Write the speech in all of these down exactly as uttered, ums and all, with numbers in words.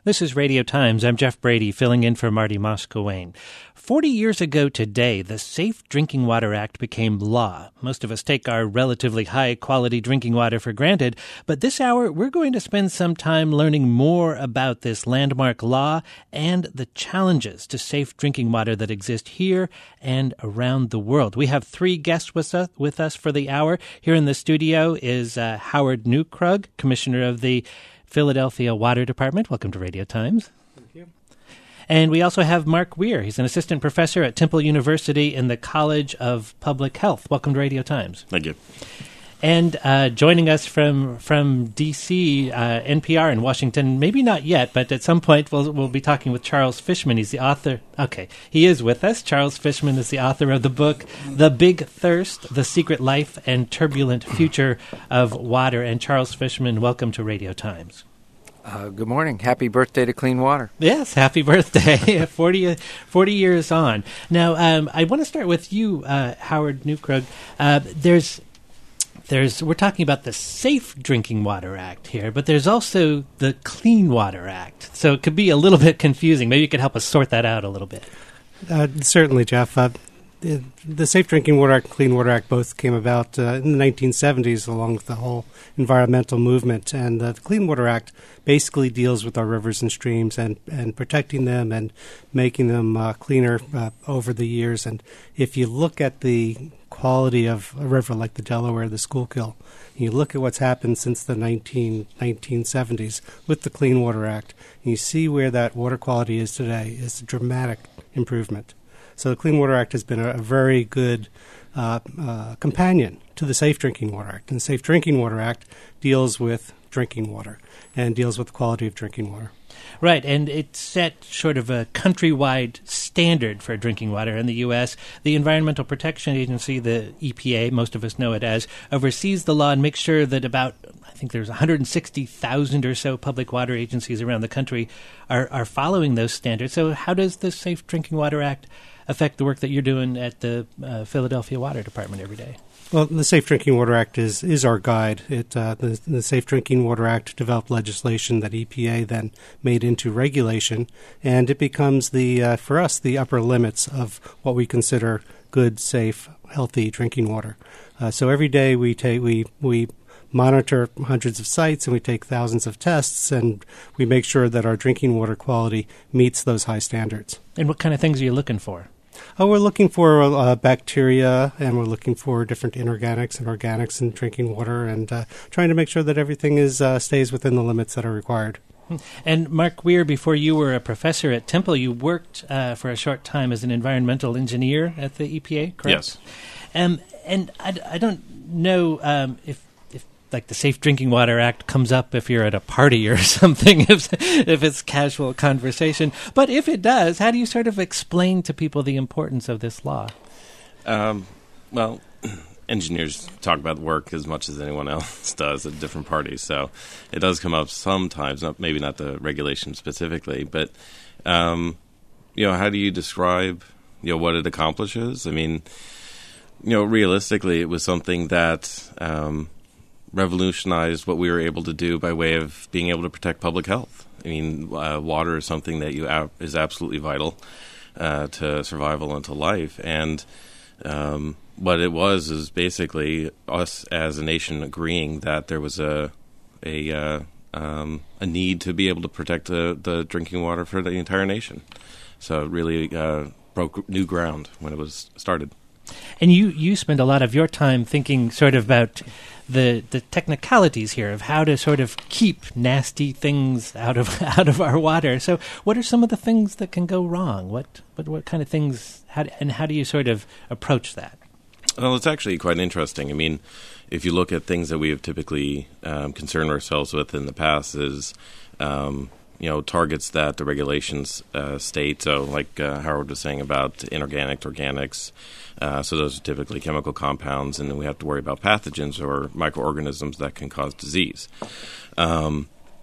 This is Radio Times. I'm Jeff Brady, filling in for Marty Moscowain. Forty years ago today, the Safe Drinking Water Act became law. Most of us take our relatively high-quality drinking water for granted, but this hour we're going to spend some time learning more about this landmark law and the challenges to safe drinking water that exist here and around the world. We have three guests with us, with us for the hour. Here in the studio is uh, Howard Neukrug, Commissioner of the Philadelphia Water Department. Welcome to Radio Times. Thank you. And we also have Mark Weir. He's an assistant professor at Temple University in the College of Public Health. Welcome to Radio Times. Thank you. And uh, joining us from from D C, uh, N P R in Washington, maybe not yet, but at some point we'll we'll be talking with Charles Fishman. He's the author. Okay, he is with us. Charles Fishman is the author of the book The Big Thirst: The Secret Life and Turbulent Future of Water. And Charles Fishman, welcome to Radio Times. Uh, good morning. Happy birthday to clean water. Yes, happy birthday. forty, forty years on. Now, um, I want to start with you, uh, Howard Neukrug. Uh, there's There's, we're talking about the Safe Drinking Water Act here, but there's also the Clean Water Act. So it could be a little bit confusing. Maybe you could help us sort that out a little bit. Uh, certainly, Jeff. Uh, the, the Safe Drinking Water Act and Clean Water Act both came about uh, in the nineteen seventies along with the whole environmental movement. And uh, the Clean Water Act basically deals with our rivers and streams and, and protecting them and making them uh, cleaner uh, over the years. And if you look at the quality of a river like the Delaware, the Schuylkill, and you look at what's happened since the nineteen seventies with the Clean Water Act, and you see where that water quality is today, is a dramatic improvement. So the Clean Water Act has been a, a very good uh, uh, companion to the Safe Drinking Water Act. And the Safe Drinking Water Act deals with drinking water and deals with the quality of drinking water. Right, and it set sort of a countrywide standard for drinking water in the U S. The Environmental Protection Agency, the E P A, most of us know it as, oversees the law and makes sure that about, I think there's one hundred sixty thousand or so public water agencies around the country are, are following those standards. So how does the Safe Drinking Water Act affect the work that you're doing at the uh, Philadelphia Water Department every day? Well, the Safe Drinking Water Act is, is our guide. It uh, the, the Safe Drinking Water Act developed legislation that E P A then made into regulation, and it becomes the uh, for us the upper limits of what we consider good, safe, healthy drinking water. Uh, so every day we take we we monitor hundreds of sites and we take thousands of tests, and we make sure that our drinking water quality meets those high standards. And what kind of things are you looking for? Oh, we're looking for uh, bacteria, and we're looking for different inorganics and organics in drinking water, and uh, trying to make sure that everything is uh, stays within the limits that are required. And Mark Weir, before you were a professor at Temple, you worked uh, for a short time as an environmental engineer at the E P A, correct? Yes. Um, and I, I don't know um, if like the Safe Drinking Water Act comes up if you're at a party or something, if if it's casual conversation. But if it does, how do you sort of explain to people the importance of this law? Um, well, engineers talk about work as much as anyone else does at different parties, so it does come up sometimes, not maybe not the regulation specifically, but um, you know, how do you describe you know what it accomplishes? I mean, you know, realistically, it was something that um, revolutionized what we were able to do by way of being able to protect public health. I mean, uh, water is something that you ab- is absolutely vital uh, to survival and to life. And um, what it was is basically us as a nation agreeing that there was a a uh, um, a need to be able to protect the, the drinking water for the entire nation. So it really uh, broke new ground when it was started. And you, you spend a lot of your time thinking sort of about the the technicalities here of how to sort of keep nasty things out of out of our water. So what are some of the things that can go wrong? What what, what kind of things, how, and how do you sort of approach that? Well, it's actually quite interesting. I mean, if you look at things that we have typically um, concerned ourselves with in the past is, um, you know, targets that the regulations uh, state. So like uh, Howard was saying about inorganic, organics, Uh, so those are typically chemical compounds, and then we have to worry about pathogens or microorganisms that can cause disease. Um,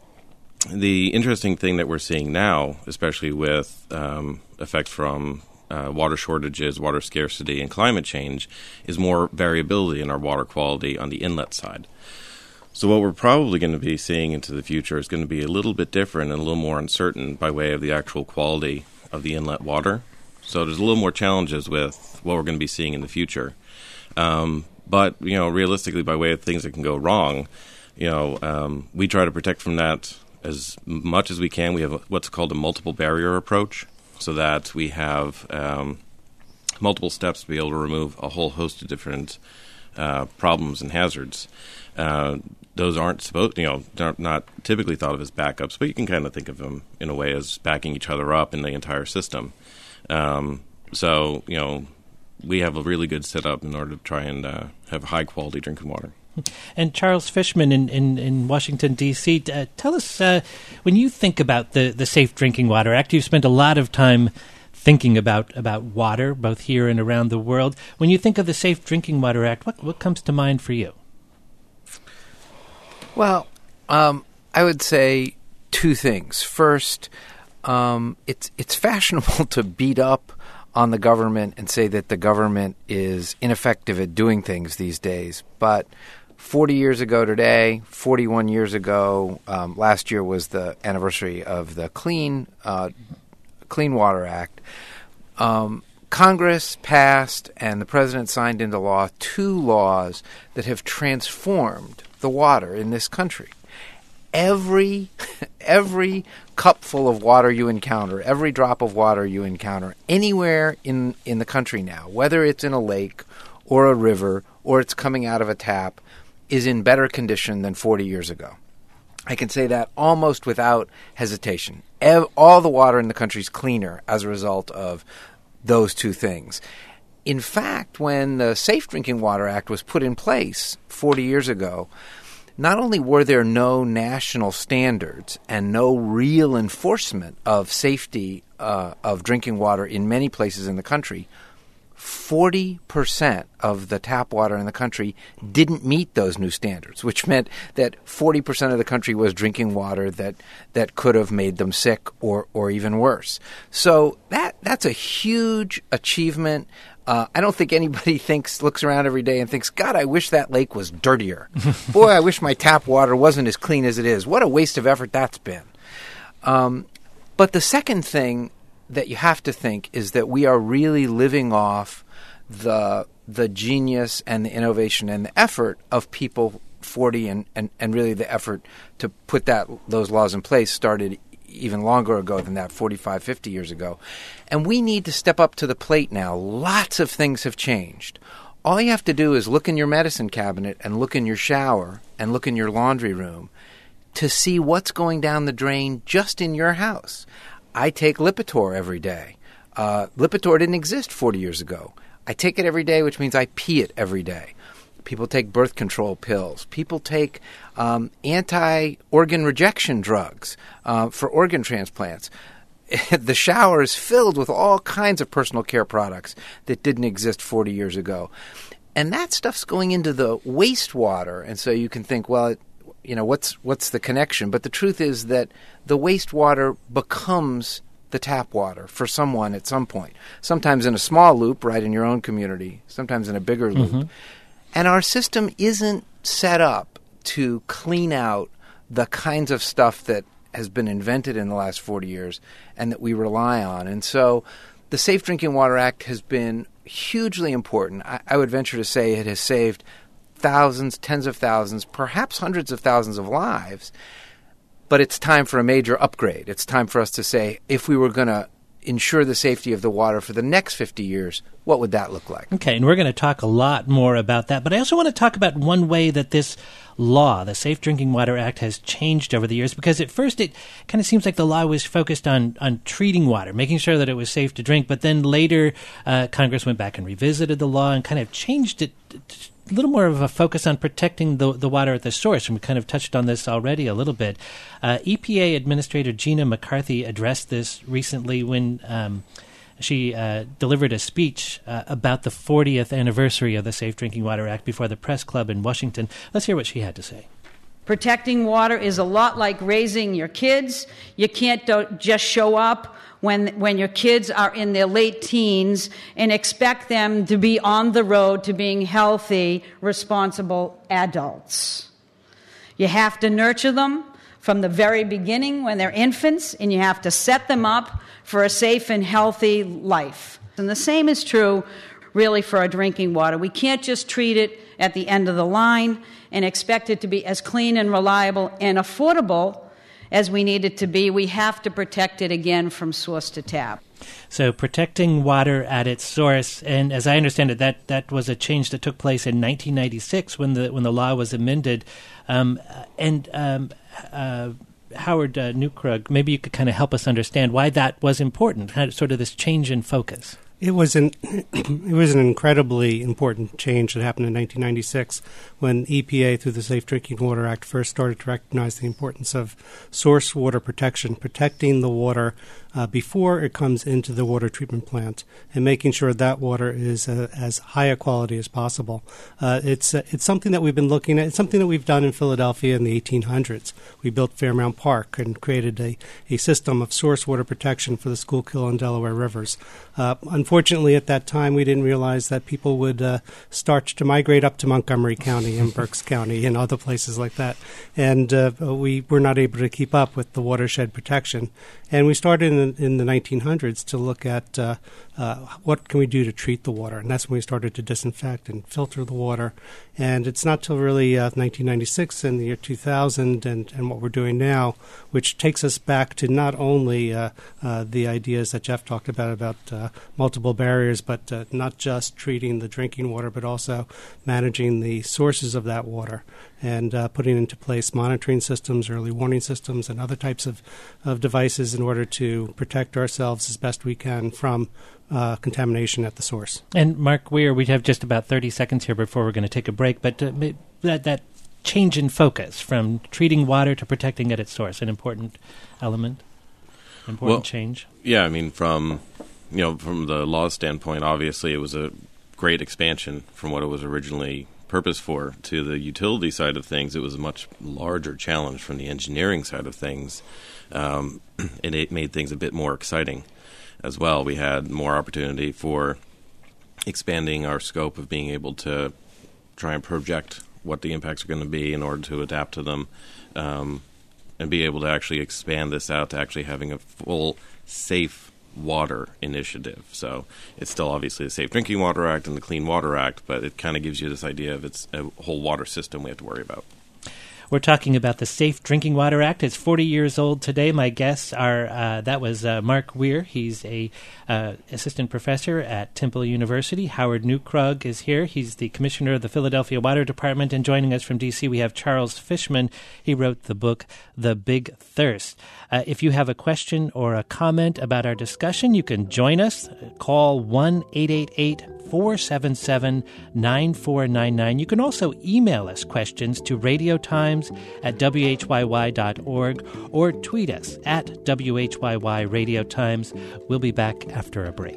the interesting thing that we're seeing now, especially with um, effects from uh, water shortages, water scarcity, and climate change, is more variability in our water quality on the inlet side. So what we're probably going to be seeing into the future is going to be a little bit different and a little more uncertain by way of the actual quality of the inlet water. So there's a little more challenges with what we're going to be seeing in the future. Um, but, you know, realistically, by way of things that can go wrong, you know, um, we try to protect from that as much as we can. We have a, what's called a multiple barrier approach, so that we have um, multiple steps to be able to remove a whole host of different uh, problems and hazards. Uh, those aren't supposed, you know, they're not typically thought of as backups, but you can kind of think of them in a way as backing each other up in the entire system. Um, so, you know, we have a really good setup in order to try and uh, have high-quality drinking water. And Charles Fishman in, in, in Washington, D C, uh, tell us, uh, when you think about the, the Safe Drinking Water Act, you've spent a lot of time thinking about, about water, both here and around the world. When you think of the Safe Drinking Water Act, what, what comes to mind for you? Well, um, I would say two things. First, um, it's it's fashionable to beat up on the government and say that the government is ineffective at doing things these days. But forty years ago today, forty-one years ago, um, last year was the anniversary of the Clean uh, Clean Water Act. Um, Congress passed and the president signed into law two laws that have transformed the water in this country. Every every cupful of water you encounter, every drop of water you encounter anywhere in, in the country now, whether it's in a lake or a river or it's coming out of a tap, is in better condition than forty years ago. I can say that almost without hesitation. Ev- all the water in the country is cleaner as a result of those two things. In fact, when the Safe Drinking Water Act was put in place forty years ago, not only were there no national standards and no real enforcement of safety uh, of drinking water in many places in the country, forty percent of the tap water in the country didn't meet those new standards, which meant that forty percent of the country was drinking water that, that could have made them sick or, or even worse. So that that's a huge achievement. Uh, I don't think anybody thinks looks around every day and thinks, God, I wish that lake was dirtier. Boy, I wish my tap water wasn't as clean as it is. What a waste of effort that's been. Um, but the second thing that you have to think is that we are really living off the the genius and the innovation and the effort of people forty and, and, and really the effort to put that those laws in place started even longer ago than that, forty-five, fifty years ago. And we need to step up to the plate now. Lots of things have changed. All you have to do is look in your medicine cabinet and look in your shower and look in your laundry room to see what's going down the drain just in your house. I take Lipitor every day. Uh, Lipitor didn't exist forty years ago. I take it every day, which means I pee it every day. People take birth control pills. People take um, anti-organ rejection drugs uh, for organ transplants. The shower is filled with all kinds of personal care products that didn't exist forty years ago. And that stuff's going into the wastewater. And so you can think, well, it, you know, what's what's the connection? But the truth is that the wastewater becomes the tap water for someone at some point. Sometimes in a small loop, right, in your own community. Sometimes in a bigger loop. Mm-hmm. And our system isn't set up to clean out the kinds of stuff that has been invented in the last forty years and that we rely on. And so the Safe Drinking Water Act has been hugely important. I, I would venture to say it has saved thousands, tens of thousands, perhaps hundreds of thousands of lives. But it's time for a major upgrade. It's time for us to say, if we were going to ensure the safety of the water for the next fifty years, what would that look like? Okay, and we're going to talk a lot more about that. But I also want to talk about one way that this law, the Safe Drinking Water Act, has changed over the years. Because at first it kind of seems like the law was focused on, on treating water, making sure that it was safe to drink. But then later uh, Congress went back and revisited the law and kind of changed it to a little more of a focus on protecting the, the water at the source. And we kind of touched on this already a little bit. Uh, E P A Administrator Gina McCarthy addressed this recently when um, she uh, delivered a speech uh, about the fortieth anniversary of the Safe Drinking Water Act before the Press Club in Washington. Let's hear what she had to say. Protecting water is a lot like raising your kids. You can't do- just show up when when your kids are in their late teens and expect them to be on the road to being healthy, responsible adults. You have to nurture them from the very beginning when they're infants, and you have to set them up for a safe and healthy life. And the same is true really for our drinking water. We can't just treat it at the end of the line and expect it to be as clean and reliable and affordable as we need it to be. We have to protect it again from source to tap. So protecting water at its source, and as I understand it, that, that was a change that took place in nineteen ninety-six when the when the law was amended. Um, and um, uh, Howard uh, Neukrug, maybe you could kind of help us understand why that was important, kind of, sort of this change in focus. It was an it was an incredibly important change that happened in nineteen ninety-six when E P A, through the Safe Drinking Water Act, first started to recognize the importance of source water protection, protecting the water uh, before it comes into the water treatment plant, and making sure that water is uh, as high a quality as possible. Uh, it's uh, it's something that we've been looking at. It's something that we've done in Philadelphia in the eighteen hundreds. We built Fairmount Park and created a, a system of source water protection for the Schuylkill and Delaware rivers. Uh, unfortunately, at that time, we didn't realize that people would uh, start to migrate up to Montgomery County and Berks County and other places like that. And uh, we were not able to keep up with the watershed protection. And we started in, in the nineteen hundreds to look at uh, uh, what can we do to treat the water. And that's when we started to disinfect and filter the water. And it's not till really uh, nineteen ninety-six and the year two thousand and, and what we're doing now, which takes us back to not only uh, uh, the ideas that Jeff talked about, about uh, multiple barriers, but uh, not just treating the drinking water, but also managing the sources of that water and uh, putting into place monitoring systems, early warning systems, and other types of, of devices in order to protect ourselves as best we can from uh, contamination at the source. And Mark Weir, we have just about thirty seconds here before we're going to take a break, but uh, that, that change in focus from treating water to protecting at its source, an important element, important well, change. Yeah, I mean, from you know, from the law standpoint, obviously it was a great expansion from what it was originally purposed for. To the utility side of things, it was a much larger challenge from the engineering side of things, um, and it made things a bit more exciting as well. We had more opportunity for expanding our scope of being able to try and project what the impacts are going to be in order to adapt to them, um, and be able to actually expand this out to actually having a full, safe water initiative. So it's still obviously the Safe Drinking Water Act and the Clean Water Act, but it kind of gives you this idea of it's a whole water system we have to worry about. We're talking about the Safe Drinking Water Act. It's forty years old today. My guests are, uh, that was uh, Mark Weir. He's a uh, assistant professor at Temple University. Howard Neukrug is here. He's the commissioner of the Philadelphia Water Department. And joining us from D C, we have Charles Fishman. He wrote the book, The Big Thirst. Uh, if you have a question or a comment about our discussion, you can join us. Call one eight eight eight, four seven seven, nine four nine nine. You can also email us questions to radiotimes at w h y y dot org or tweet us at W H Y Y Radio Times. We'll be back after a break.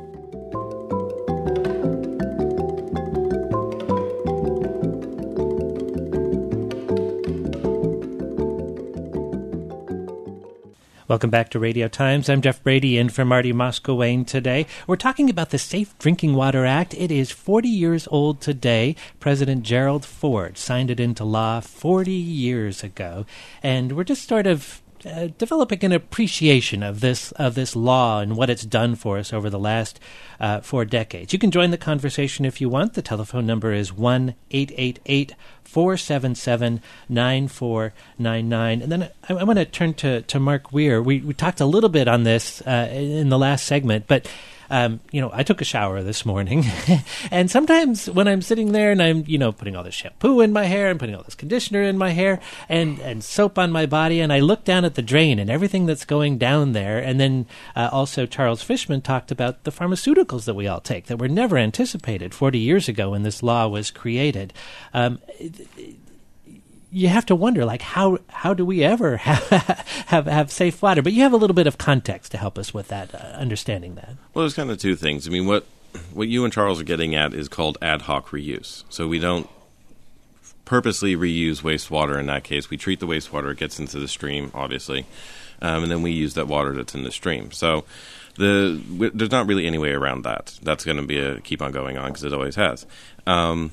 Welcome back to Radio Times. I'm Jeff Brady, in for Marty Moskowayne today. We're talking about the Safe Drinking Water Act. It is forty years old today. President Gerald Ford signed it into law forty years ago. And we're just sort of uh, developing an appreciation of this of this law and what it's done for us over the last uh, four decades. You can join the conversation if you want. The telephone number is one eight eight eight, four seven seven, nine four nine nine. And then I, I want to turn to, to Mark Weir. We, we talked a little bit on this uh, in the last segment, but Um, you know, I took a shower this morning, and sometimes when I'm sitting there and I'm, you know, putting all this shampoo in my hair and putting all this conditioner in my hair and, and soap on my body, and I look down at the drain and everything that's going down there, and then uh, also Charles Fishman talked about the pharmaceuticals that we all take that were never anticipated forty years ago when this law was created. Um, You have to wonder, like, how how do we ever have, have have safe water? But you have a little bit of context to help us with that, uh, understanding that. Well, there's kind of two things. I mean, what what you and Charles are getting at is called ad hoc reuse. So we don't purposely reuse wastewater in that case. We treat the wastewater, it gets into the stream, obviously, um, and then we use that water that's in the stream. So the w- there's not really any way around that. That's going to be a keep on going on because it always has. Um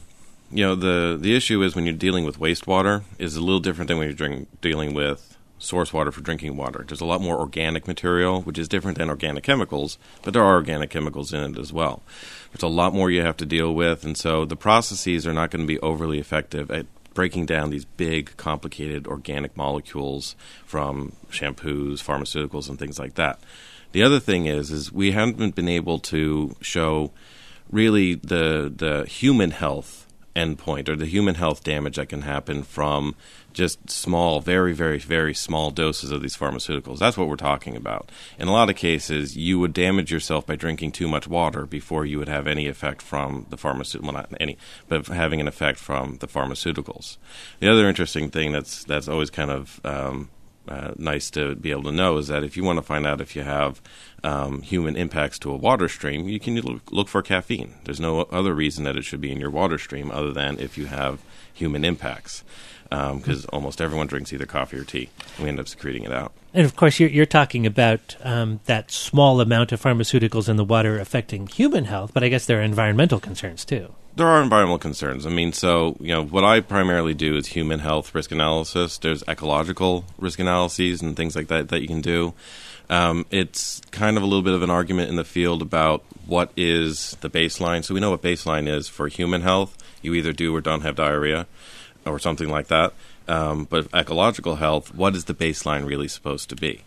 you know, the, the issue is when you're dealing with wastewater is a little different than when you're drink, dealing with source water for drinking water. There's a lot more organic material, which is different than organic chemicals, but there are organic chemicals in it as well. There's a lot more you have to deal with, and so the processes are not going to be overly effective at breaking down these big, complicated organic molecules from shampoos, pharmaceuticals, and things like that. The other thing is, is we haven't been able to show really the the human health endpoint or the human health damage that can happen from just small, very, very, very small doses of these pharmaceuticals. That's what we're talking about. In a lot of cases, you would damage yourself by drinking too much water before you would have any effect from the pharmaceutical, well, not any, but having an effect from the pharmaceuticals. The other interesting thing that's that's always kind of um, uh, nice to be able to know is that if you want to find out if you have um, human impacts to a water stream, you can look, look for caffeine. There's no other reason that it should be in your water stream other than if you have human impacts. Because um, almost everyone drinks either coffee or tea. And we end up secreting it out. And, of course, you're, you're talking about um, that small amount of pharmaceuticals in the water affecting human health, but I guess there are environmental concerns, too. There are environmental concerns. I mean, so, you know, what I primarily do is human health risk analysis. There's ecological risk analyses and things like that that you can do. Um, it's kind of a little bit of an argument in the field about what is the baseline. So we know what baseline is for human health. You either do or don't have diarrhea, or something like that. Um, but ecological health, what is the baseline really supposed to be?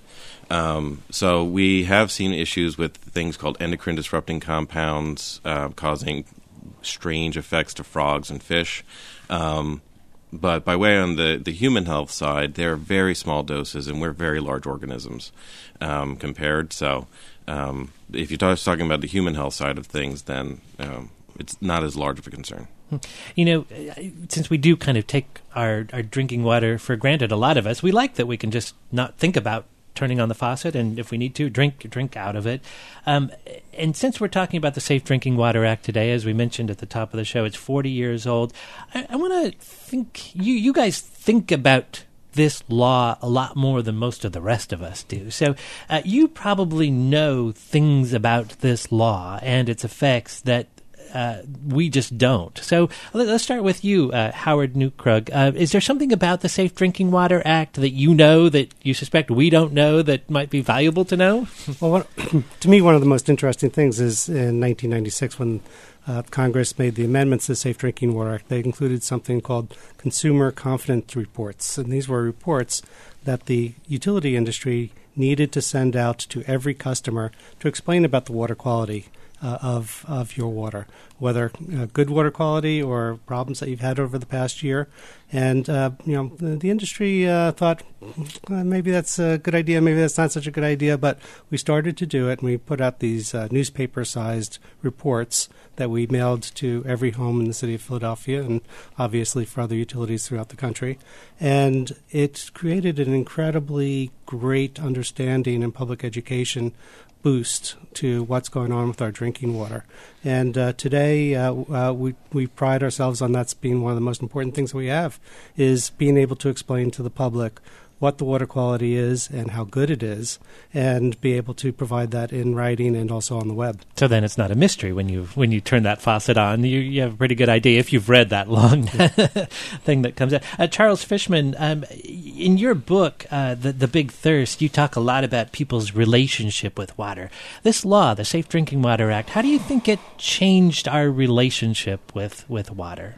Um, so we have seen issues with things called endocrine disrupting compounds uh, causing strange effects to frogs and fish. Um, but by way on the, the human health side, they're very small doses, and we're very large organisms um, compared. So um, if you're t- talking about the human health side of things, then um, it's not as large of a concern. You know, since we do kind of take our, our drinking water for granted, a lot of us, we like that we can just not think about turning on the faucet and if we need to, drink drink out of it. Um, and since we're talking about the Safe Drinking Water Act today, as we mentioned at the top of the show, it's forty years old. I, I want to think, you, you guys think about this law a lot more than most of the rest of us do. So uh, you probably know things about this law and its effects that Uh, we just don't. So let's start with you, uh, Howard Neukrug. Uh, is there something about the Safe Drinking Water Act that you know that you suspect we don't know that might be valuable to know? Well, what, to me, one of the most interesting things is in nineteen ninety-six when uh, Congress made the amendments to the Safe Drinking Water Act, they included something called Consumer Confidence Reports. And these were reports that the utility industry needed to send out to every customer to explain about the water quality Uh, of of your water, whether uh, good water quality or problems that you've had over the past year. And, uh, you know, the, the industry uh, thought, well, maybe that's a good idea, maybe that's not such a good idea, but we started to do it, and we put out these uh, newspaper-sized reports that we mailed to every home in the city of Philadelphia and obviously for other utilities throughout the country. And it created an incredibly great understanding and public education boost to what's going on with our drinking water. And uh, today uh, uh, we, we pride ourselves on that's being one of the most important things that we have, is being able to explain to the public what the water quality is and how good it is, and be able to provide that in writing and also on the web. So then it's not a mystery when you when you turn that faucet on. You, you have a pretty good idea if you've read that long thing that comes out. Uh, Charles Fishman, um, in your book, uh, the, the Big Thirst, you talk a lot about people's relationship with water. This law, the Safe Drinking Water Act, how do you think it changed our relationship with, with water?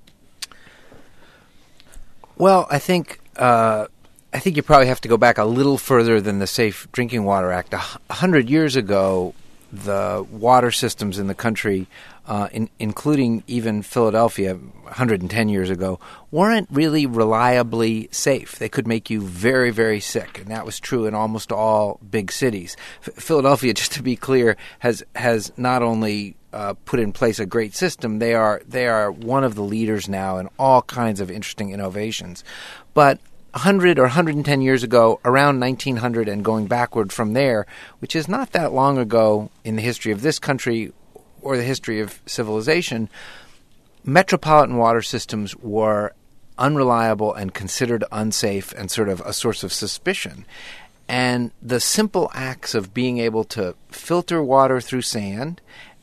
Well, I think... Uh I think you probably have to go back a little further than the Safe Drinking Water Act. A hundred years ago, the water systems in the country, uh, in, including even Philadelphia, one hundred ten years ago, weren't really reliably safe. They could make you very, very sick, and that was true in almost all big cities. F- Philadelphia, just to be clear, has has not only uh, put in place a great system, they are they are one of the leaders now in all kinds of interesting innovations. But one hundred or one hundred ten years ago, around nineteen hundred and going backward from there, which is not that long ago in the history of this country or the history of civilization, metropolitan water systems were unreliable and considered unsafe and sort of a source of suspicion. And the simple acts of being able to filter water through sand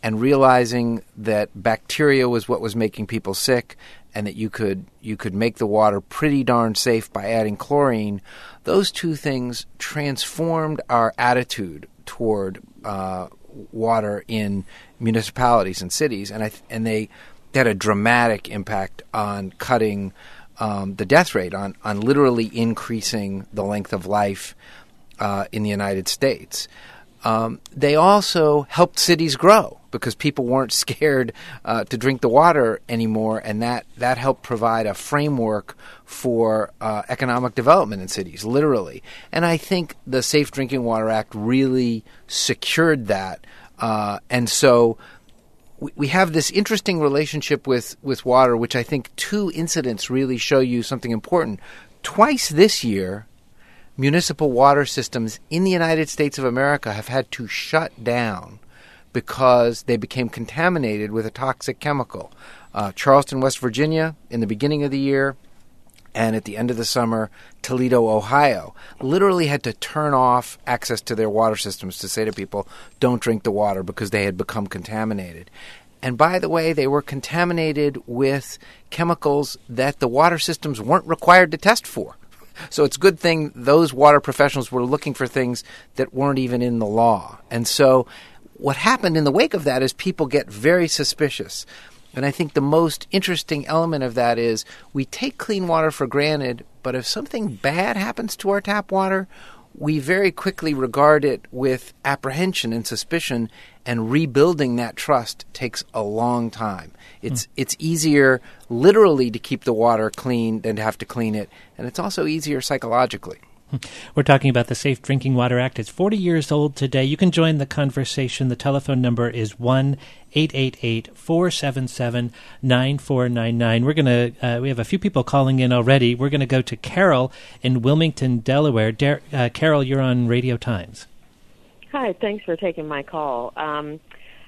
and realizing that bacteria was what was making people sick, and that you could you could make the water pretty darn safe by adding chlorine, those two things transformed our attitude toward uh, water in municipalities and cities, and I th- and they had a dramatic impact on cutting um, the death rate, on on literally increasing the length of life uh, in the United States. Um, they also helped cities grow because people weren't scared uh, to drink the water anymore, and that, that helped provide a framework for uh, economic development in cities, literally. And I think the Safe Drinking Water Act really secured that. Uh, and so we, we have this interesting relationship with, with water, which I think two incidents really show you something important. Twice this year, municipal water systems in the United States of America have had to shut down because they became contaminated with a toxic chemical. Uh, Charleston, West Virginia, in the beginning of the year, and at the end of the summer, Toledo, Ohio, literally had to turn off access to their water systems to say to people, don't drink the water, because they had become contaminated. And by the way, they were contaminated with chemicals that the water systems weren't required to test for. So it's a good thing those water professionals were looking for things that weren't even in the law. And so what happened in the wake of that is people get very suspicious. And I think the most interesting element of that is we take clean water for granted, but if something bad happens to our tap water, we very quickly regard it with apprehension and suspicion, and rebuilding that trust takes a long time. It's mm. it's easier literally to keep the water clean than to have to clean it, and it's also easier psychologically. We're talking about the Safe Drinking Water Act. It's forty years old today. You can join the conversation. The telephone number is one eight eight eight, four seven seven, nine four nine nine. We're going to, uh, we have a few people calling in already. We're going to go to Carol in Wilmington, Delaware. Der- uh, Carol, you're on Radio Times. Hi, thanks for taking my call. Um,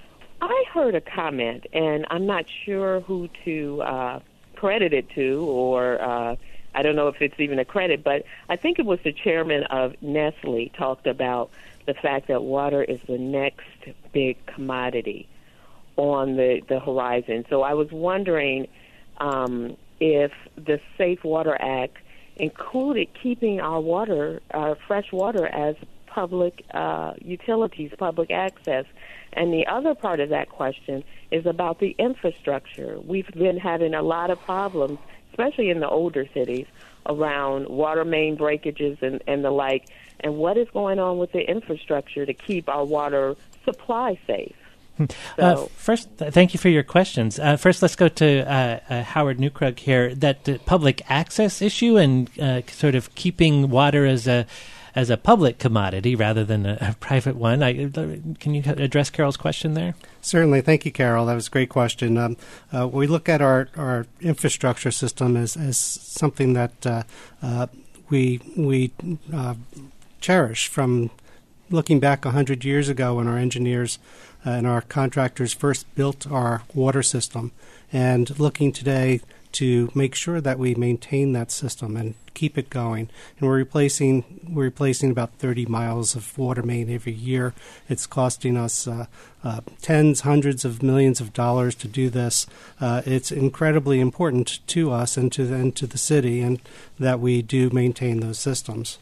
I heard a comment, and I'm not sure who to uh, credit it to, or uh, I don't know if it's even a credit, but I think it was the chairman of Nestle talked about the fact that water is the next big commodity on the, the horizon. So I was wondering um, if the Safe Water Act included keeping our water, our fresh water, as public uh, utilities, public access. And the other part of that question is about the infrastructure. We've been having a lot of problems, especially in the older cities, around water main breakages and, and the like. And what is going on with the infrastructure to keep our water supply safe? So, uh, first, th- thank you for your questions. Uh, first, let's go to uh, uh, Howard Newkrug here. That uh, public access issue and uh, sort of keeping water as a as a public commodity rather than a, a private one. I, can you address Carol's question there? Certainly. Thank you, Carol. That was a great question. Um, uh, we look at our, our infrastructure system as, as something that uh, uh, we we uh, cherish from looking back one hundred years ago when our engineers uh, and our contractors first built our water system, and looking today to make sure that we maintain that system and keep it going. And we're replacing we're replacing about thirty miles of water main every year. It's costing us uh, uh, tens, hundreds of millions of dollars to do this. Uh, it's incredibly important to us and to the, and to the city, and that we do maintain those systems.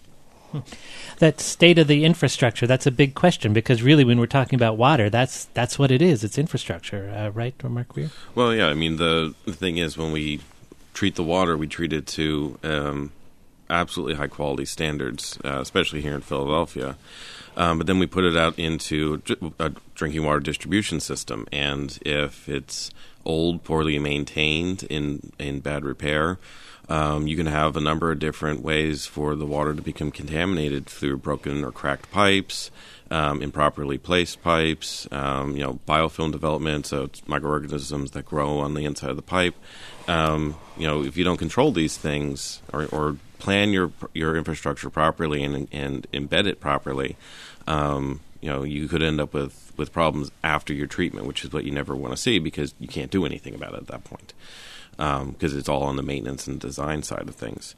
That state of the infrastructure, that's a big question, because really when we're talking about water, that's that's what it is. It's infrastructure, uh, right, Mark Weir? Well, yeah, I mean, the, the thing is when we treat the water, we treat it to um, absolutely high-quality standards, uh, especially here in Philadelphia. Um, but then we put it out into a drinking water distribution system, and if it's old, poorly maintained, in, in bad repair, Um, you can have a number of different ways for the water to become contaminated through broken or cracked pipes, um, improperly placed pipes, um, you know, biofilm development, so it's microorganisms that grow on the inside of the pipe. Um, you know, if you don't control these things or, or plan your your infrastructure properly and, and embed it properly, um, you know, you could end up with, with problems after your treatment, which is what you never want to see because you can't do anything about it at that point. Because um, it's all on the maintenance and design side of things.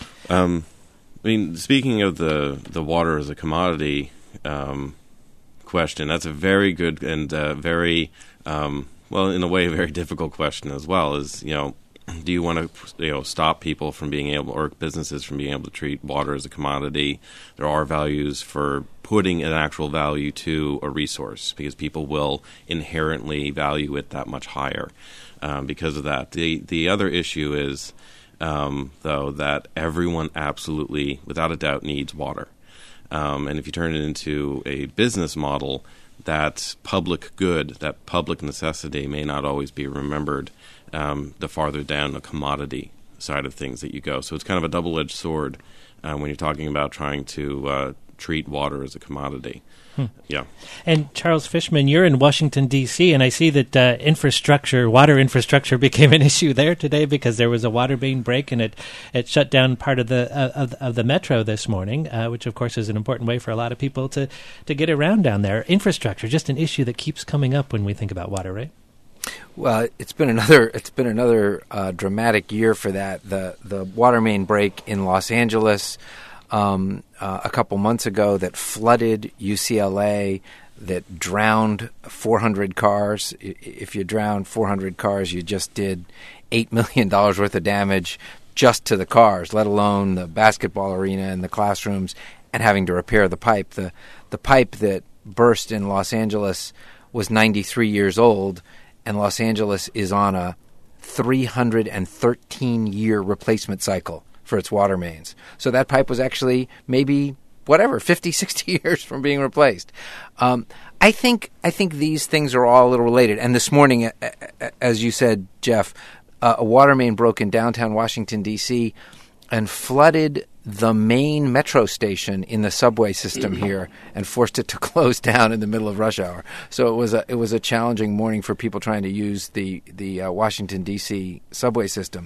Um, I mean, speaking of the, the water as a commodity um, question. That's a very good and uh, very, um, well, in a way, a very difficult question as well. Is, you know, do you want to, you know, stop people from being able, or businesses from being able to treat water as a commodity? There are values for putting an actual value to a resource, because people will inherently value it that much higher um, because of that. The the other issue is, um, though, that everyone absolutely, without a doubt, needs water. Um, and if you turn it into a business model, that public good, that public necessity may not always be remembered um, the farther down the commodity side of things that you go. So it's kind of a double-edged sword uh, when you're talking about trying to uh, treat water as a commodity. Hmm. Yeah. And Charles Fishman, you're in Washington, D C, and I see that uh, infrastructure, water infrastructure became an issue there today because there was a water main break, and it, it shut down part of the uh, of, of the metro this morning, uh, which, of course, is an important way for a lot of people to, to get around down there. Infrastructure, just an issue that keeps coming up when we think about water, right? Well, it's been another it's been another uh, dramatic year for that. The the water main break in Los Angeles um, uh, a couple months ago that flooded U C L A, that drowned four hundred cars. If you drowned four hundred cars, you just did eight million dollars worth of damage just to the cars, let alone the basketball arena and the classrooms, and having to repair the pipe. The the pipe that burst in Los Angeles was ninety-three years old, and Los Angeles is on a three hundred thirteen year replacement cycle for its water mains. So that pipe was actually maybe, whatever, fifty, sixty years from being replaced. Um, I think I think these things are all a little related. And this morning, as you said, Jeff, uh, a water main broke in downtown Washington, D C, and flooded the main metro station in the subway system here and forced it to close down in the middle of rush hour. So it was a it was a challenging morning for people trying to use the the uh, Washington, D C subway system.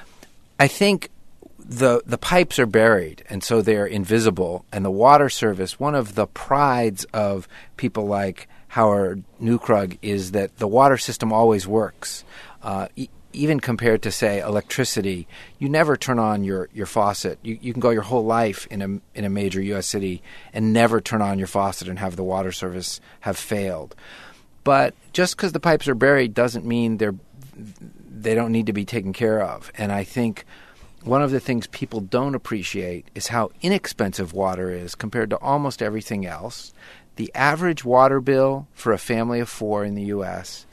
I think the the pipes are buried, and so they're invisible. And the water service, one of the prides of people like Howard Neukrug, is that the water system always works. Uh, e- Even compared to, say, electricity, you never turn on your, your faucet. You you can go your whole life in a in a major U S city and never turn on your faucet and have the water service have failed. But just because the pipes are buried doesn't mean they're they don't need to be taken care of. And I think one of the things people don't appreciate is how inexpensive water is compared to almost everything else. The average water bill for a family of four in the U S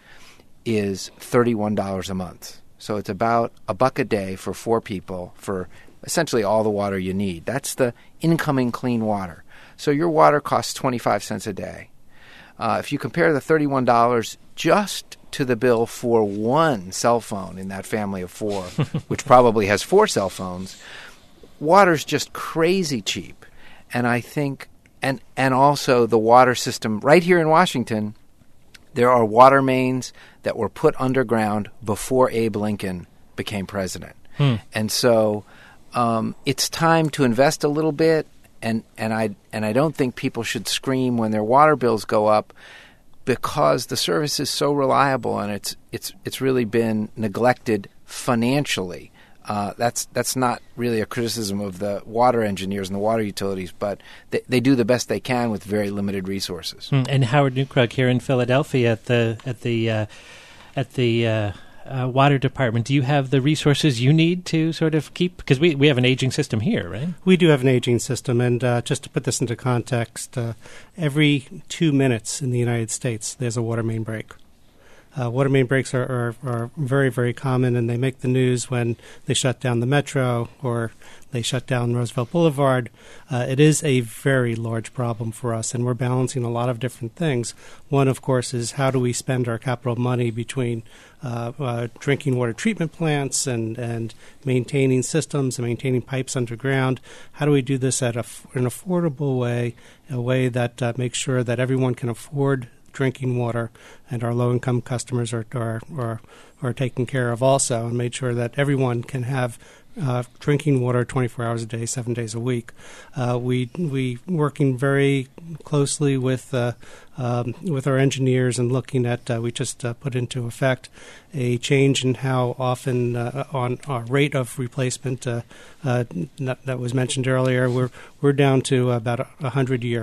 is thirty-one dollars a month. So it's about a buck a day for four people for essentially all the water you need. That's the incoming clean water. So your water costs twenty-five cents a day. Uh, if you compare the thirty-one dollars just to the bill for one cell phone in that family of four, which probably has four cell phones, water's just crazy cheap. And I think, and and also the water system right here in Washington, there are water mains that were put underground before Abe Lincoln became president. Hmm. And so um, it's time to invest a little bit, and, and I and I don't think people should scream when their water bills go up, because the service is so reliable and it's it's it's really been neglected financially. Uh, that's that's not really a criticism of the water engineers and the water utilities, but they, they do the best they can with very limited resources. Mm, and Howard Neukrug here in Philadelphia at the at the uh, at the uh, uh, water department, do you have the resources you need to sort of keep? Because we, we have an aging system here, right? We do have an aging system, and uh, just to put this into context, uh, every two minutes in the United States there's a water main break. Uh, water main breaks are, are, are very, very common, and they make the news when they shut down the metro or they shut down Roosevelt Boulevard. Uh, it is a very large problem for us, and we're balancing a lot of different things. One, of course, is how do we spend our capital money between uh, uh, drinking water treatment plants and, and maintaining systems and maintaining pipes underground. How do we do this at a, an affordable way, a way that uh, makes sure that everyone can afford drinking water, and our low-income customers are are, are are taken care of also, and made sure that everyone can have uh, drinking water twenty-four hours a day, seven days a week. Uh, we we working very closely with uh, um, with our engineers and looking at. Uh, we just uh, put into effect a change in how often uh, on our rate of replacement uh, uh, that, that was mentioned earlier. We're we're down to about a, a hundred year.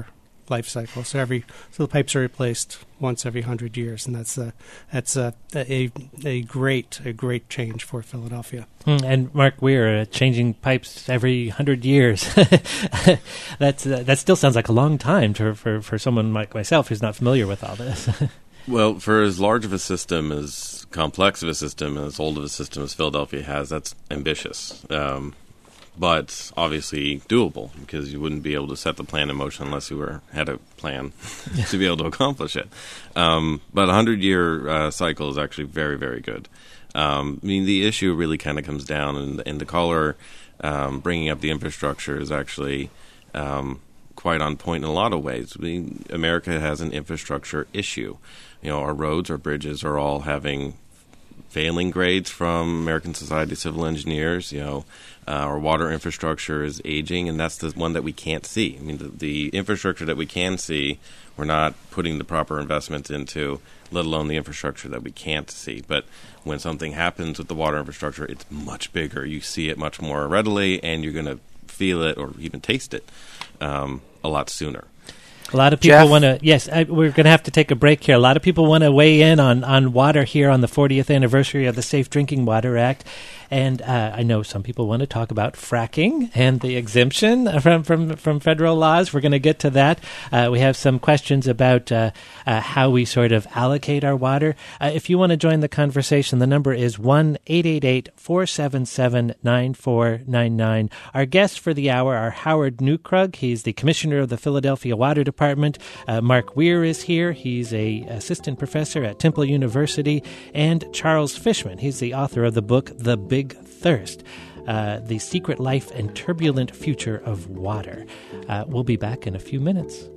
life cycle. So every so the pipes are replaced once every hundred years, and that's a that's a a, a great a great change for Philadelphia. Mm, and Mark Weir, uh, changing pipes every hundred years. That's uh, that still sounds like a long time to, for for someone like myself who's not familiar with all this. Well, for as large of a system, as complex of a system, and as old of a system as Philadelphia has, that's ambitious. Um, but obviously doable, because you wouldn't be able to set the plan in motion unless you were had a plan to be able to accomplish it. Um, but a hundred-year uh, cycle is actually very, very good. Um, I mean, the issue really kind of comes down, and, and the caller um, bringing up the infrastructure is actually um, quite on point in a lot of ways. I mean, America has an infrastructure issue. You know, our roads, our bridges are all having failing grades from American Society of Civil Engineers. You know, uh, our water infrastructure is aging, and that's the one that we can't see. I mean, the, the infrastructure that we can see, we're not putting the proper investment into, let alone the infrastructure that we can't see. But when something happens with the water infrastructure, it's much bigger. You see it much more readily, and you're going to feel it or even taste it um, a lot sooner. A lot of people want to, yes, I, we're going to have to take a break here. A lot of people want to weigh in on, on water here on the fortieth anniversary of the Safe Drinking Water Act. And uh, I know some people want to talk about fracking and the exemption from, from, from federal laws. We're going to get to that. Uh, we have some questions about uh, uh, how we sort of allocate our water. Uh, if you want to join the conversation, the number is one eight eight eight, four seven seven, nine four nine nine. Our guests for the hour are Howard Neukrug. He's the commissioner of the Philadelphia Water Department. Uh, Mark Weir is here. He's a assistant professor at Temple University. And Charles Fishman. He's the author of the book, The Big Thirst, uh, The Secret Life and Turbulent Future of Water. Uh, we'll be back in a few minutes.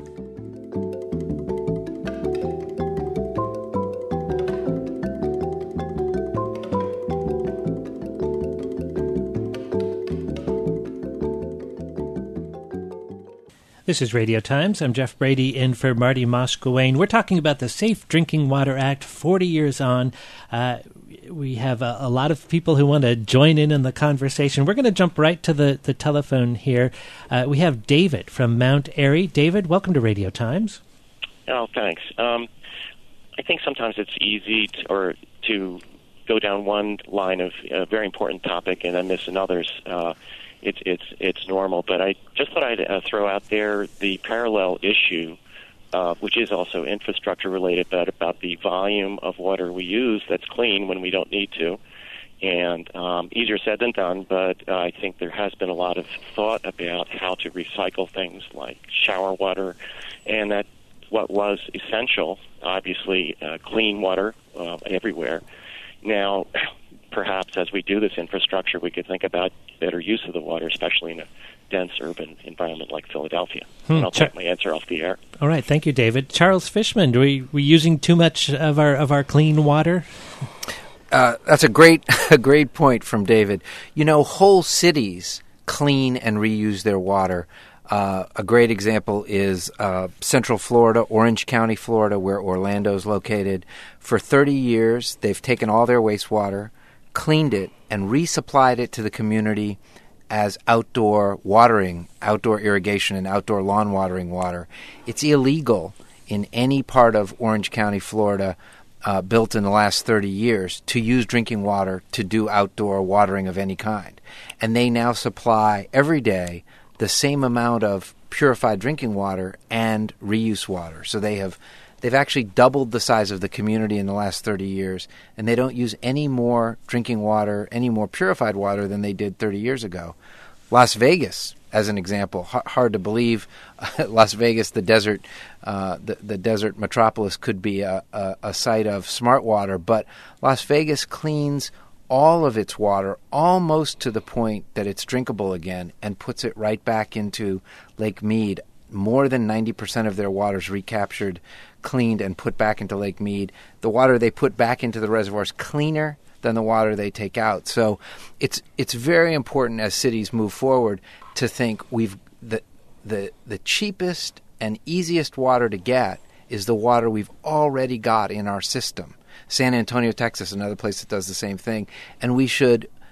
This is Radio Times. I'm Jeff Brady in for Marty Moskowayne. We're talking about the Safe Drinking Water Act, forty years on. Uh, we have a, a lot of people who want to join in in the conversation. We're going to jump right to the, the telephone here. Uh, we have David from Mount Airy. David, welcome to Radio Times. Oh, thanks. Um, I think sometimes it's easy to, or to go down one line of a very important topic and then miss another's. Uh, It's it's it's normal, but I just thought I'd uh, throw out there the parallel issue, uh, which is also infrastructure related, but about the volume of water we use that's clean when we don't need to, and um, easier said than done. But uh, I think there has been a lot of thought about how to recycle things like shower water, and that what was essential, obviously, uh, clean water uh, everywhere. Now, perhaps as we do this infrastructure, we could think about better use of the water, especially in a dense urban environment like Philadelphia. Hmm. And I'll take my answer off the air. All right, thank you, David. Charles Fishman, do we we using too much of our of our clean water? Uh, that's a great a great point from David. You know, whole cities clean and reuse their water. Uh, a great example is uh, Central Florida, Orange County, Florida, where Orlando's located. For thirty years, they've taken all their wastewater, cleaned it, and resupplied it to the community as outdoor watering, outdoor irrigation, and outdoor lawn watering water. It's illegal in any part of Orange County, Florida, uh, built in the last thirty years, to use drinking water to do outdoor watering of any kind. And they now supply every day the same amount of purified drinking water and reuse water. So they have They've actually doubled the size of the community in the last thirty years, and they don't use any more drinking water, any more purified water than they did thirty years ago. Las Vegas, as an example, h- hard to believe. Las Vegas, the desert, uh, the, the desert metropolis, could be a, a, a site of smart water, but Las Vegas cleans all of its water almost to the point that it's drinkable again and puts it right back into Lake Mead. More than ninety percent of their water is recaptured, cleaned, and put back into Lake Mead. The water they put back into the reservoir is cleaner than the water they take out. So it's it's very important as cities move forward to think we've the the the cheapest and easiest water to get is the water we've already got in our system. San Antonio, Texas, another place that does the same thing, and we should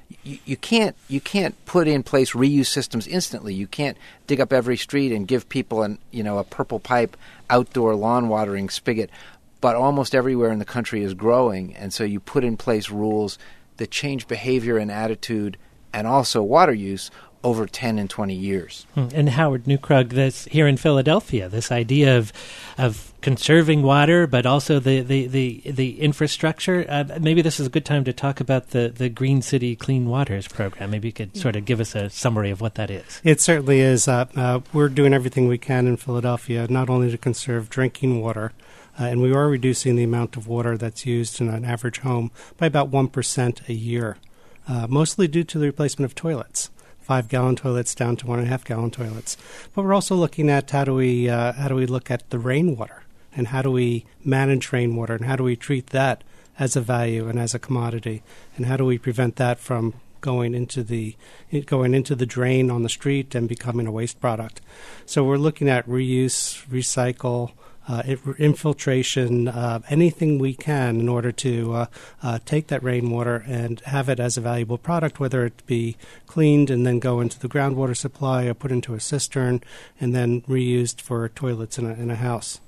you, you can't you can't put in place reuse systems instantly. You can't dig up every street and give people an you know a purple pipe outdoor lawn watering spigot. But almost everywhere in the country is growing, and so you put in place rules that change behavior and attitude and also water use over ten and twenty years. And Howard Neukrug, this here in Philadelphia, this idea of of conserving water, but also the the the, the infrastructure. Uh, maybe this is a good time to talk about the, the Green City Clean Waters program. Maybe you could sort of give us a summary of what that is. It certainly is. Uh, uh, we're doing everything we can in Philadelphia, not only to conserve drinking water, uh, and we are reducing the amount of water that's used in an average home by about one percent a year, uh, mostly due to the replacement of toilets. Five-gallon toilets down to one-and-a-half-gallon toilets. But we're also looking at how do we uh, how do we look at the rainwater, and how do we manage rainwater, and how do we treat that as a value and as a commodity, and how do we prevent that from going into the going into the drain on the street and becoming a waste product. So we're looking at reuse, recycle, Uh, infiltration, uh, anything we can in order to uh, uh, take that rainwater and have it as a valuable product, whether it be cleaned and then go into the groundwater supply or put into a cistern and then reused for toilets in a, in a house.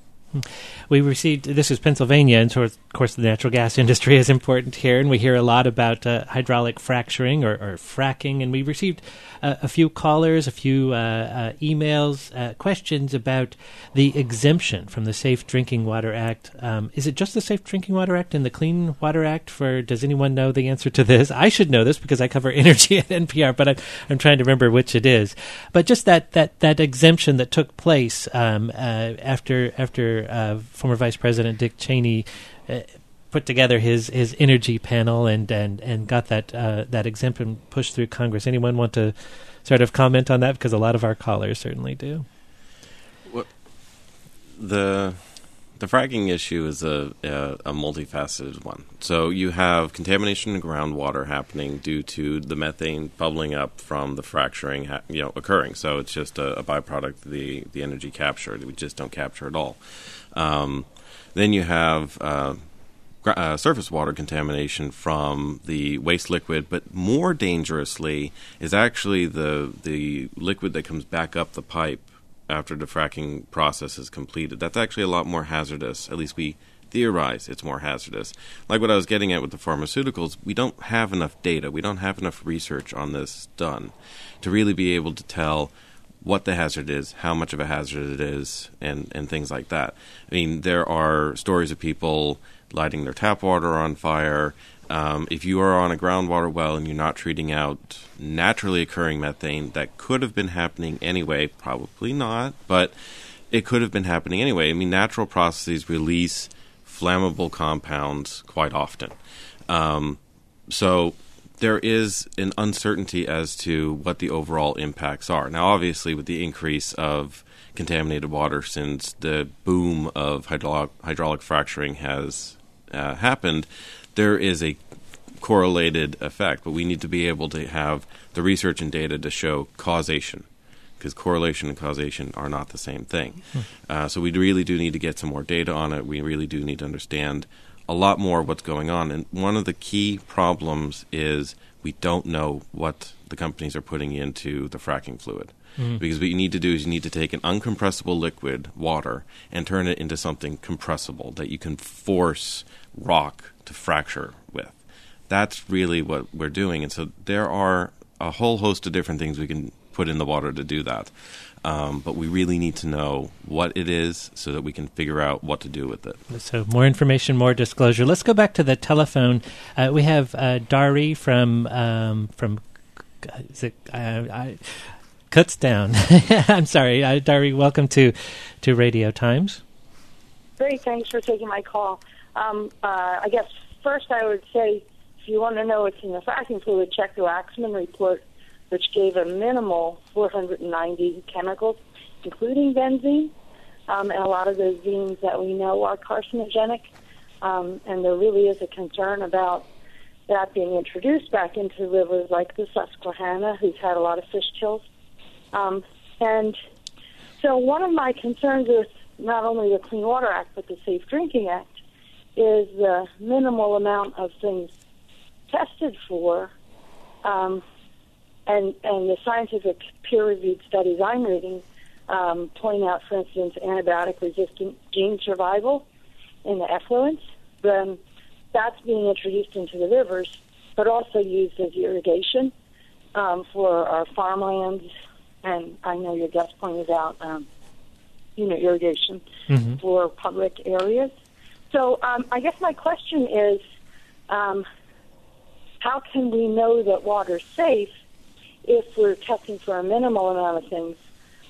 We received, this is Pennsylvania, and so of course the natural gas industry is important here, and we hear a lot about uh, hydraulic fracturing or, or fracking, and we received uh, a few callers, a few uh, uh, emails, uh, questions about the exemption from the Safe Drinking Water Act. Um, is it just the Safe Drinking Water Act and the Clean Water Act? For does anyone know the answer to this? I should know this because I cover energy at N P R, but I'm, I'm trying to remember which it is. But just that that, that exemption that took place um, uh, after after uh, former Vice President Dick Cheney uh, put together his, his energy panel and, and, and got that uh, that exemption pushed through Congress. Anyone want to sort of comment on that? Because a lot of our callers certainly do. Well, the the fracking issue is a, a a multifaceted one. So you have contamination in groundwater happening due to the methane bubbling up from the fracturing, ha- you know, occurring. So it's just a, a byproduct of the the energy captured. We just don't capture it all. Um, then you have uh, Uh, surface water contamination from the waste liquid, but more dangerously is actually the the liquid that comes back up the pipe after the fracking process is completed. That's actually a lot more hazardous. At least we theorize it's more hazardous. Like what I was getting at with the pharmaceuticals, we don't have enough data. We don't have enough research on this done to really be able to tell what the hazard is, how much of a hazard it is, and, and things like that. I mean, there are stories of people lighting their tap water on fire. Um, if you are on a groundwater well and you're not treating out naturally occurring methane, that could have been happening anyway. Probably not, but it could have been happening anyway. I mean, natural processes release flammable compounds quite often. Um, so there is an uncertainty as to what the overall impacts are. Now, obviously, with the increase of contaminated water since the boom of hydraulic, hydraulic fracturing has uh, happened, there is a correlated effect. But we need to be able to have the research and data to show causation, because correlation and causation are not the same thing. Hmm. Uh, so we really do need to get some more data on it. We really do need to understand a lot more of what's going on. And one of the key problems is we don't know what the companies are putting into the fracking fluid. Mm-hmm. Because what you need to do is you need to take an uncompressible liquid, water, and turn it into something compressible that you can force rock to fracture with. That's really what we're doing. And so there are a whole host of different things we can put in the water to do that. Um, but we really need to know what it is so that we can figure out what to do with it. So more information, more disclosure. Let's go back to the telephone. Uh, we have uh, Dari from um, from is it, uh, I, Kutztown. I'm sorry, uh, Dari. Welcome to to Radio Times. Great, thanks for taking my call. Um, uh, I guess first I would say, if you want to know what's in the fracking fluid, check the Waxman report, which gave a minimal four hundred ninety chemicals, including benzene, um, and a lot of those beans that we know are carcinogenic. Um, and there really is a concern about that being introduced back into rivers like the Susquehanna, who's had a lot of fish kills. Um, and so one of my concerns with not only the Clean Water Act, but the Safe Drinking Act, is the minimal amount of things tested for Um, and, and the scientific peer-reviewed studies I'm reading um, point out, for instance, antibiotic-resistant gene survival in the effluents. Then that's being introduced into the rivers, but also used as irrigation um, for our farmlands. And I know your guest pointed out, um, you know, irrigation mm-hmm. for public areas. So um, I guess my question is, um, how can we know that water's safe if we're testing for a minimal amount of things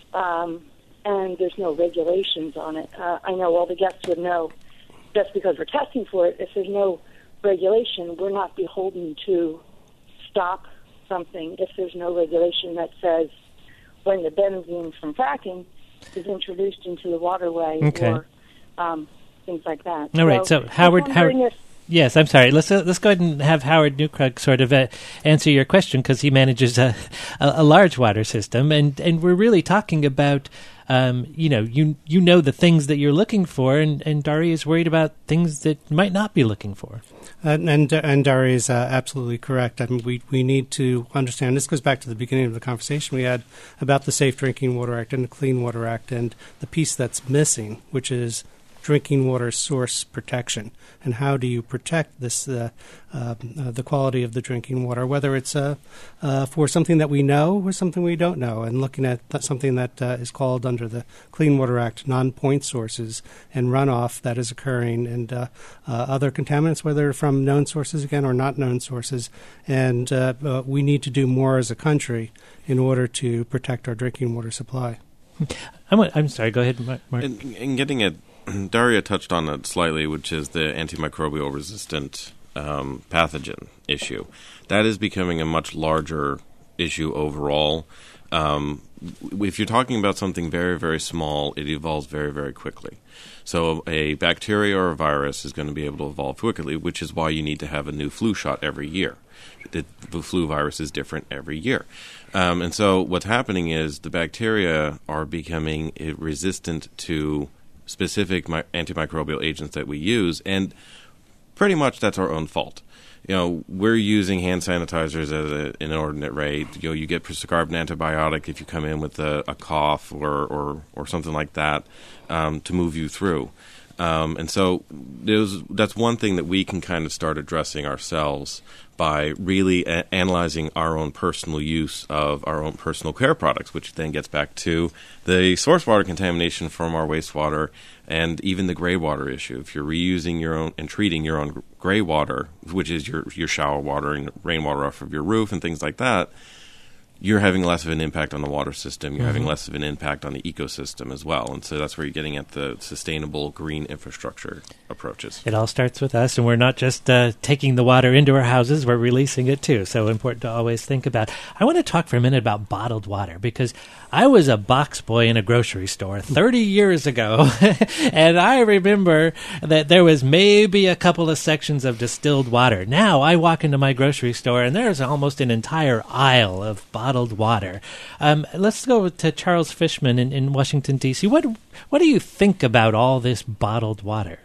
um, and there's no regulations on it? Uh, I know all the guests would know just because we're testing for it, if there's no regulation, we're not beholden to stop something if there's no regulation that says when the benzene from fracking is introduced into the waterway okay. or um, things like that. All right, so, so Howard... Howard if, yes, I'm sorry. Let's uh, let's go ahead and have Howard Neukrug sort of uh, answer your question, because he manages a, a, a large water system, and, and we're really talking about, um, you know, you you know the things that you're looking for, and, and Dari is worried about things that you might not be looking for. And and, and Dari is uh, absolutely correct. I mean, we, we need to understand, this goes back to the beginning of the conversation we had about the Safe Drinking Water Act and the Clean Water Act, and the piece that's missing, which is drinking water source protection, and how do you protect this uh, uh, uh, the quality of the drinking water, whether it's uh, uh, for something that we know or something we don't know, and looking at th- something that uh, is called under the Clean Water Act non-point sources and runoff that is occurring, and uh, uh, other contaminants, whether from known sources again or not known sources, and uh, uh, we need to do more as a country in order to protect our drinking water supply. I'm, I'm sorry, go ahead, Mark. In, in getting it, Daria touched on it slightly, which is the antimicrobial resistant um, pathogen issue. That is becoming a much larger issue overall. Um, if you're talking about something very, very small, it evolves very, very quickly. So a bacteria or a virus is going to be able to evolve quickly, which is why you need to have a new flu shot every year. The, the flu virus is different every year. Um, and so what's happening is the bacteria are becoming resistant to specific mi- antimicrobial agents that we use, and pretty much that's our own fault. You know, we're using hand sanitizers at a, an inordinate rate. You know, you get prescribed an antibiotic if you come in with a, a cough or, or, or something like that um, to move you through. Um, and so there's, that's one thing that we can kind of start addressing ourselves by really a- analyzing our own personal use of our own personal care products, which then gets back to the source water contamination from our wastewater and even the gray water issue. If you're reusing your own and treating your own gray water, which is your, your shower water and rainwater off of your roof and things like that, you're having less of an impact on the water system. You're mm-hmm. having less of an impact on the ecosystem as well. And so that's where you're getting at the sustainable green infrastructure approaches. It all starts with us, and we're not just uh, taking the water into our houses, we're releasing it too. So important to always think about. I want to talk for a minute about bottled water, because I was a box boy in a grocery store thirty years ago, and I remember that there was maybe a couple of sections of distilled water. Now I walk into my grocery store, and there's almost an entire aisle of bottled Bottled water. Um, let's go to Charles Fishman in, in Washington, D C What what do you think about all this bottled water?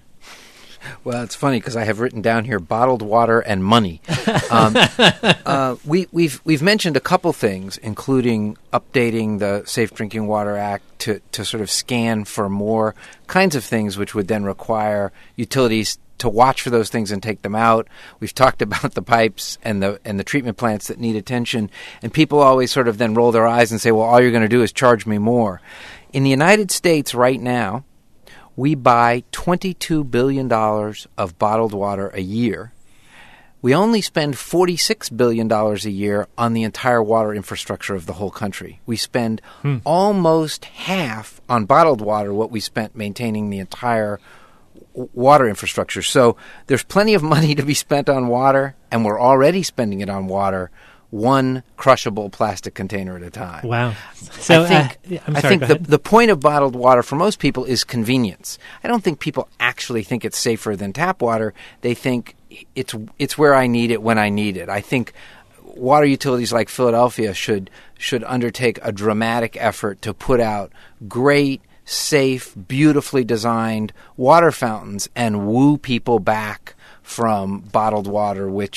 Well, it's funny because I have written down here bottled water and money. Um, uh, we, we've we've mentioned a couple things, including updating the Safe Drinking Water Act to, to sort of scan for more kinds of things, which would then require utilities to watch for those things and take them out. We've talked about the pipes and the and the treatment plants that need attention, and people always sort of then roll their eyes and say, well, all you're going to do is charge me more. In the United States right now, we buy twenty-two billion dollars of bottled water a year. We only spend forty-six billion dollars a year on the entire water infrastructure of the whole country. We spend hmm. almost half on bottled water what we spent maintaining the entire water infrastructure. So there's plenty of money to be spent on water, and we're already spending it on water, one crushable plastic container at a time. Wow. So I think, uh, I'm I sorry, think the, the point of bottled water for most people is convenience. I don't think people actually think it's safer than tap water. They think it's it's where I need it when I need it. I think water utilities like Philadelphia should should undertake a dramatic effort to put out great, safe, beautifully designed water fountains and woo people back from bottled water, which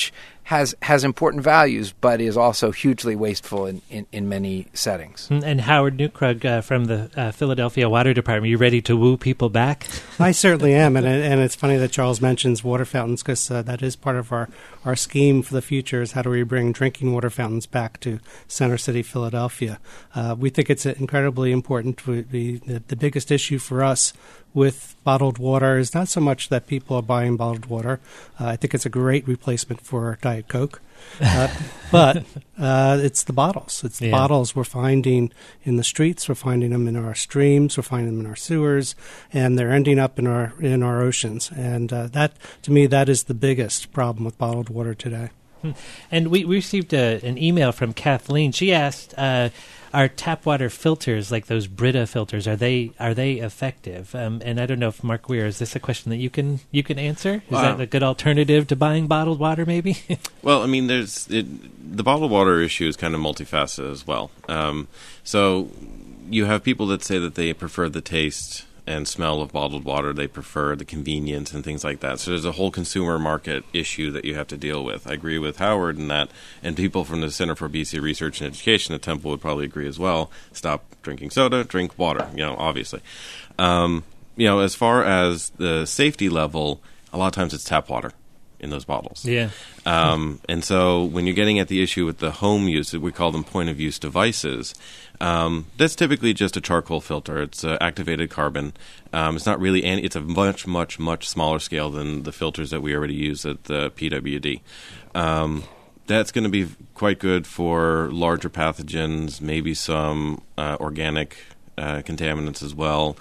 has has important values, but is also hugely wasteful in, in, in many settings. And Howard Neukrug uh, from the uh, Philadelphia Water Department, you ready to woo people back? I certainly am, and and it's funny that Charles mentions water fountains, because uh, that is part of our, our scheme for the future, is how do we bring drinking water fountains back to Center City, Philadelphia. Uh, we think it's incredibly important. To be, the, the biggest issue for us with bottled water is not so much that people are buying bottled water. Uh, I think it's a great replacement for Diet Coke. Uh, but uh, it's the bottles. It's the yeah. bottles we're finding in the streets. We're finding them in our streams. We're finding them in our sewers, and they're ending up in our in our oceans. And uh, that, to me, that is the biggest problem with bottled water today. And we, we received a, an email from Kathleen. She asked, uh, "Are tap water filters like those Brita filters? Are they are they effective?" Um, and I don't know if Mark Weir, is this a question that you can you can answer? Is wow. that a good alternative to buying bottled water? Maybe. Well, I mean, there's it, the bottled water issue is kind of multifaceted as well. Um, so you have people that say that they prefer the taste and smell of bottled water. They prefer the convenience and things like that. So there's a whole consumer market issue that you have to deal with. I agree with Howard in that, and people from the Center for B C Research and Education at Temple would probably agree as well. Stop drinking soda, drink water, you know, obviously. Um, you know, as far as the safety level, a lot of times it's tap water in those bottles. Yeah. Um, and so when you're getting at the issue with the home use, we call them point-of-use devices, um, that's typically just a charcoal filter. It's uh, activated carbon. Um, it's not really any, it's a much, much, much smaller scale than the filters that we already use at the P W D. Um, that's going to be quite good for larger pathogens, maybe some uh, organic uh, contaminants as well.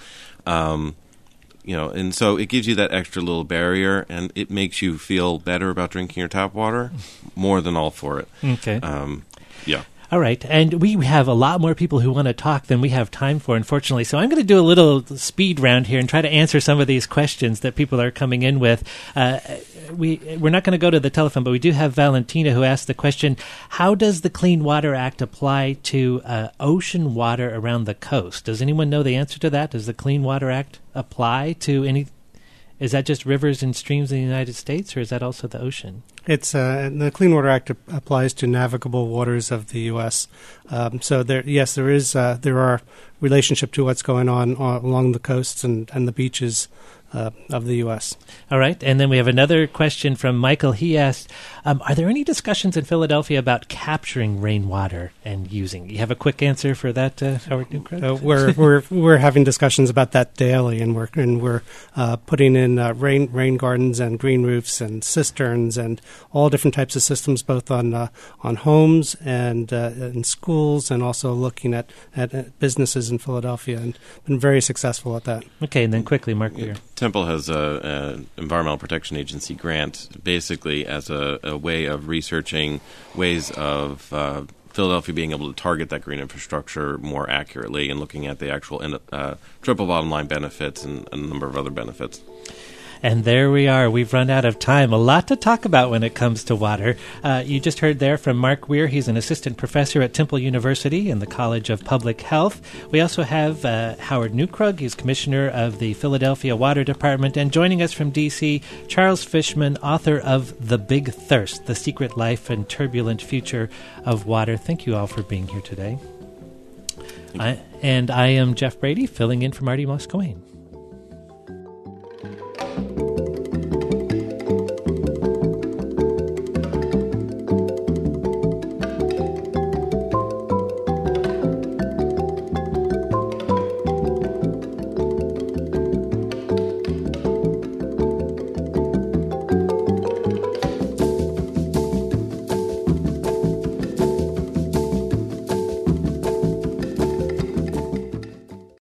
Um You know, and so it gives you that extra little barrier, and it makes you feel better about drinking your tap water. More than all for it. Okay. Um, yeah. All right. And we have a lot more people who want to talk than we have time for, unfortunately. So I'm going to do a little speed round here and try to answer some of these questions that people are coming in with. Uh, we, we're not going to go to the telephone, but we do have Valentina who asked the question, how does the Clean Water Act apply to uh, ocean water around the coast? Does anyone know the answer to that? Does the Clean Water Act apply to any... Is that just rivers and streams in the United States, or is that also the ocean? It's uh, the Clean Water Act ap- applies to navigable waters of the U S Um, so there, yes, there is uh, there are relationship to what's going on uh, along the coasts and, and the beaches uh, of the U S All right, and then we have another question from Michael. He asked, um, "Are there any discussions in Philadelphia about capturing rainwater and using?" You have a quick answer for that, uh, Howard Neukrug? Uh, we're we're we're having discussions about that daily, and we're and we're uh, putting in uh, rain rain gardens and green roofs and cisterns and all different types of systems, both on uh, on homes and uh, in schools, and also looking at, at, at businesses in Philadelphia, and been very successful at that. Okay, and then quickly, Mark Weir. Temple has a, a Environmental Protection Agency grant, basically as a, a way of researching ways of uh, Philadelphia being able to target that green infrastructure more accurately, and looking at the actual uh, triple bottom line benefits and a number of other benefits. And there we are. We've run out of time. A lot to talk about when it comes to water. Uh, you just heard there from Mark Weir. He's an assistant professor at Temple University in the College of Public Health. We also have uh, Howard Neukrug. He's commissioner of the Philadelphia Water Department. And joining us from D C, Charles Fishman, author of The Big Thirst, The Secret Life and Turbulent Future of Water. Thank you all for being here today. I, and I am Jeff Brady, filling in for Marty Moscowane.